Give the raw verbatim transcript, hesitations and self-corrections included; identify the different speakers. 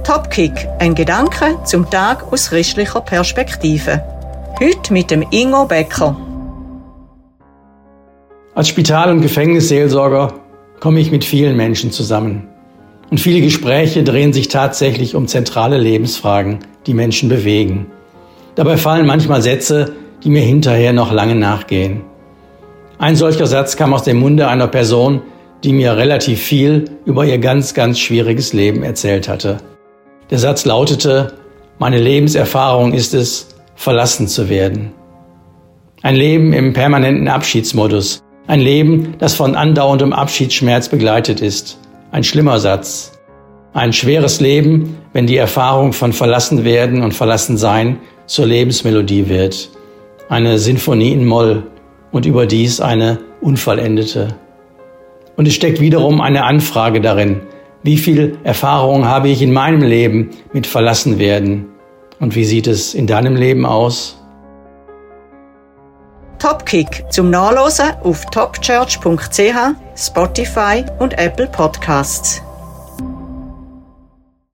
Speaker 1: Topkick, ein Gedanke zum Tag aus christlicher Perspektive. Heute mit dem Ingo Becker.
Speaker 2: Als Spital- und Gefängnisseelsorger komme ich mit vielen Menschen zusammen. Und viele Gespräche drehen sich tatsächlich um zentrale Lebensfragen, die Menschen bewegen. Dabei fallen manchmal Sätze, die mir hinterher noch lange nachgehen. Ein solcher Satz kam aus dem Munde einer Person, die mir relativ viel über ihr ganz, ganz schwieriges Leben erzählt hatte. Der Satz lautete: Meine Lebenserfahrung ist es, verlassen zu werden. Ein Leben im permanenten Abschiedsmodus. Ein Leben, das von andauerndem Abschiedsschmerz begleitet ist. Ein schlimmer Satz. Ein schweres Leben, wenn die Erfahrung von Verlassenwerden und Verlassensein zur Lebensmelodie wird. Eine Sinfonie in Moll und überdies eine unvollendete. Und es steckt wiederum eine Anfrage darin. Wie viel Erfahrung habe ich in meinem Leben mit Verlassenwerden? Und wie sieht es in deinem Leben aus?
Speaker 1: Topkick zum Nachlesen auf topchurch punkt c h, Spotify und Apple Podcasts.